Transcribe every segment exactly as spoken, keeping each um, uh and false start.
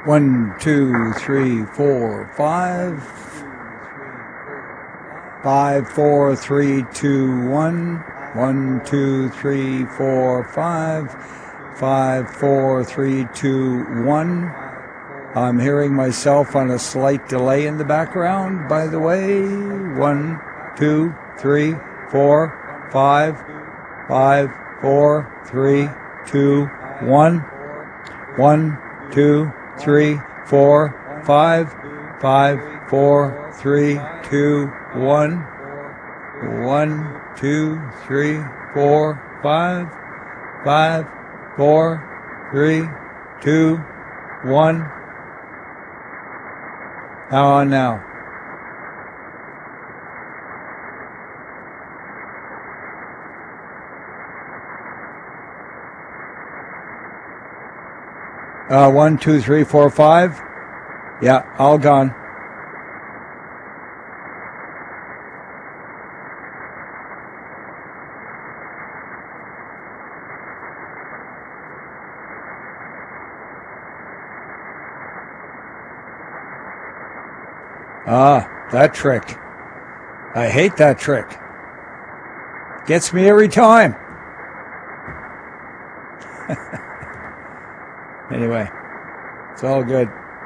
One, two, three, four, five. Five, four, three, two, one. One, two, three, four, five. Five, four, three, two, one. I'm hearing myself on a slight delay in the background, by the way. One, two, three, four, five. Five, four, three, two, one. One, two, three, four, five. Five, four, three, two, one. One, two, three, four, five. Five, four, three, two, one. How on now? Uh, one, two, three, four, five. Yeah, all gone. Ah, that trick. I hate that trick. Gets me every time. Anyway, it's all good.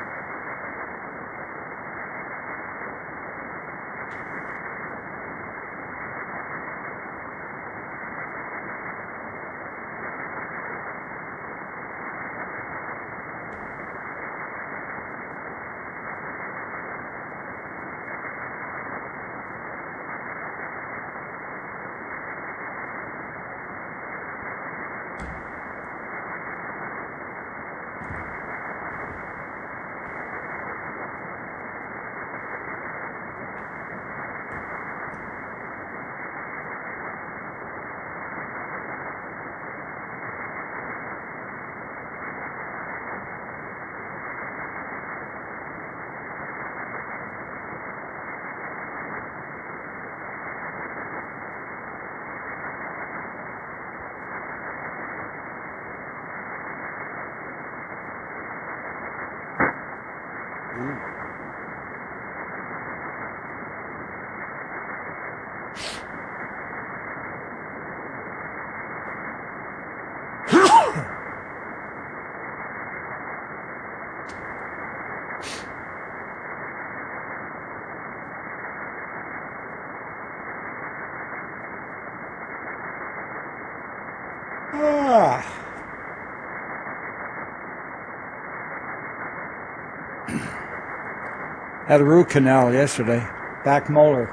Had a root canal yesterday. Back molar.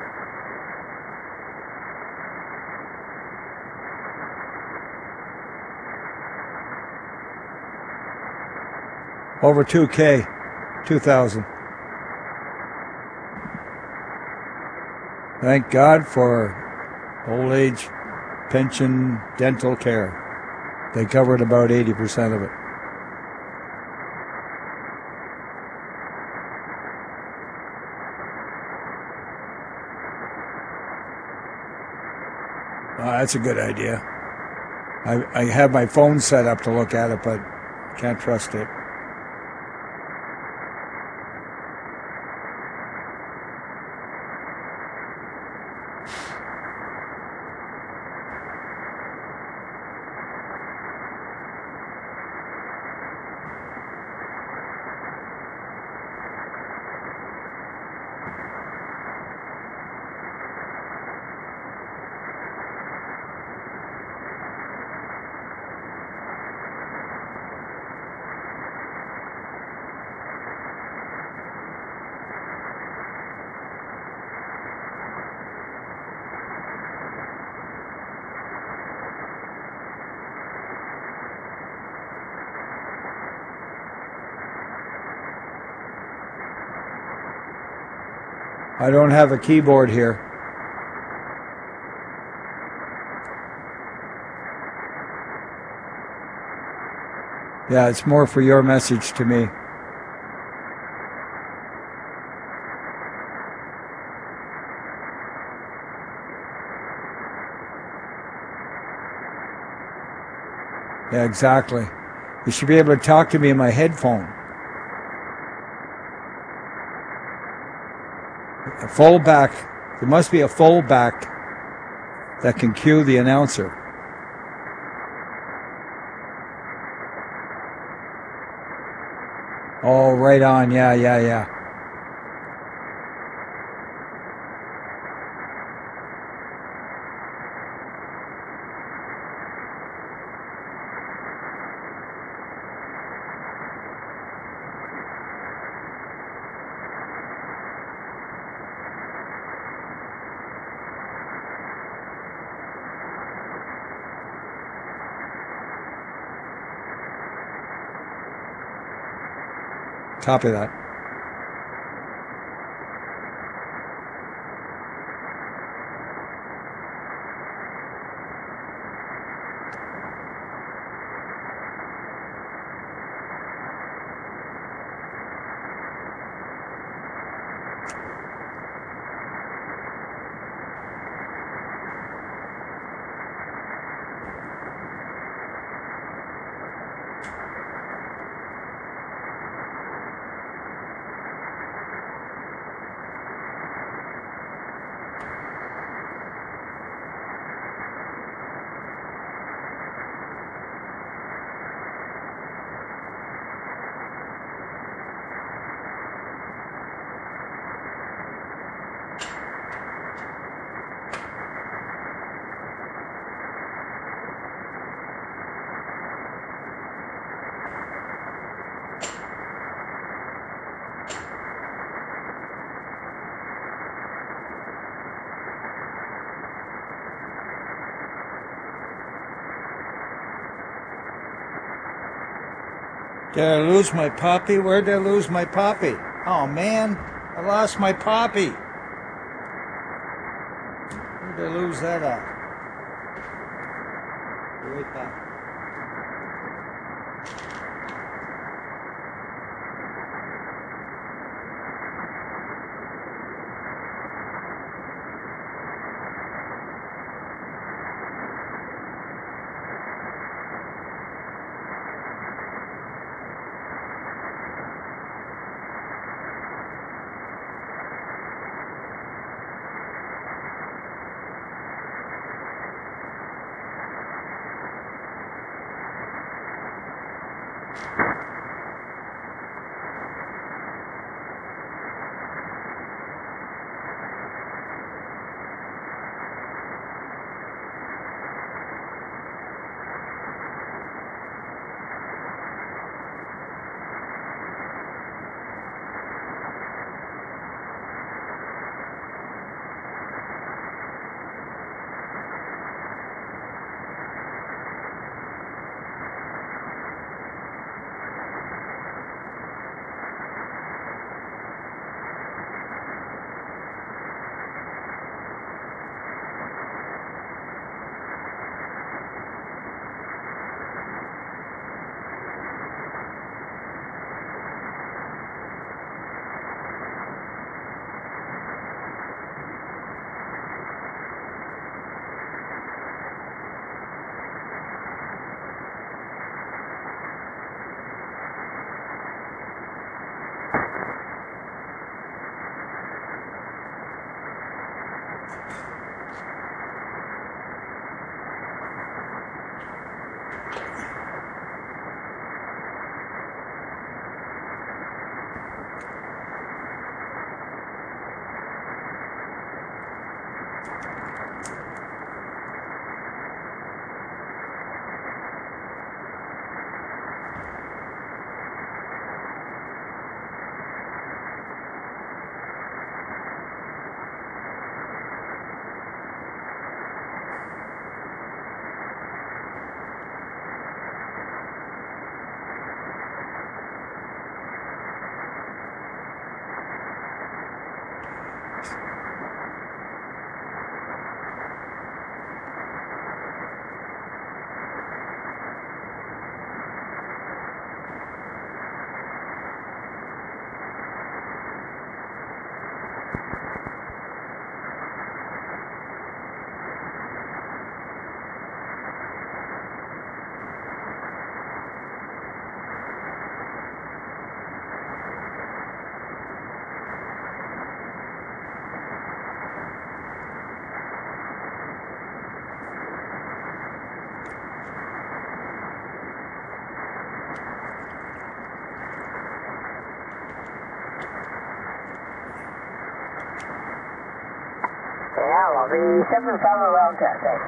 Over two K. two thousand. Thank God for old age pension dental care. They covered about eighty percent of it. Uh, that's a good idea. I, I have my phone set up to look at it, but can't trust it. I don't have a keyboard here. Yeah, it's more for your message to me. Yeah, exactly. You should be able to talk to me in my headphone. A fullback. There must be a fullback that can cue the announcer. Oh, right on. Yeah, yeah, yeah. Copy that. Did I lose my puppy? Where'd I lose my puppy? Oh, man, I lost my puppy. Where'd I lose that at? Be right back. call. The seven follow well testing.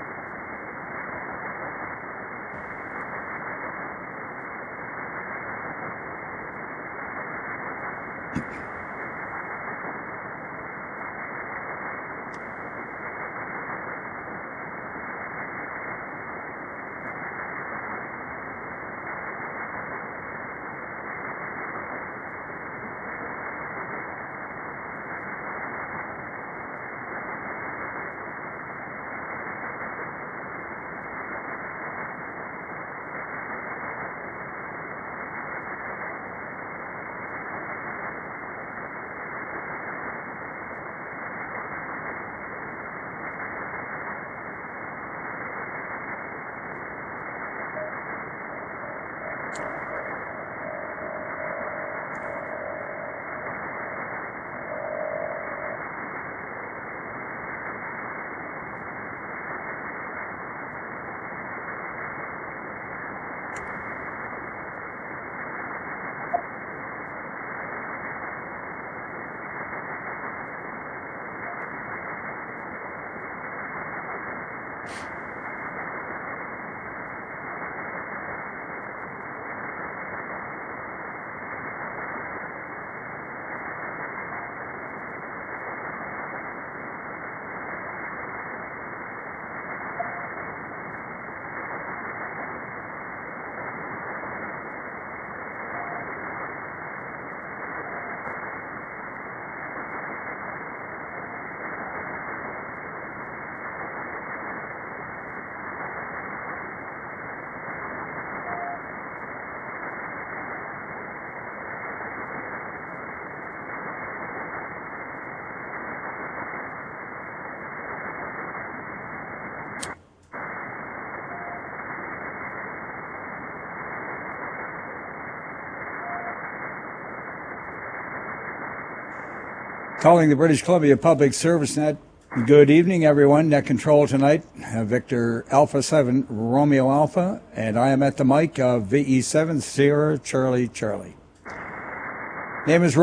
Calling the British Columbia Public Service Net. Good evening, everyone. Net control tonight. Uh, Victor Alpha seven, Romeo Alpha, and I am at the mic of V E seven, Sierra Charlie Charlie. Name is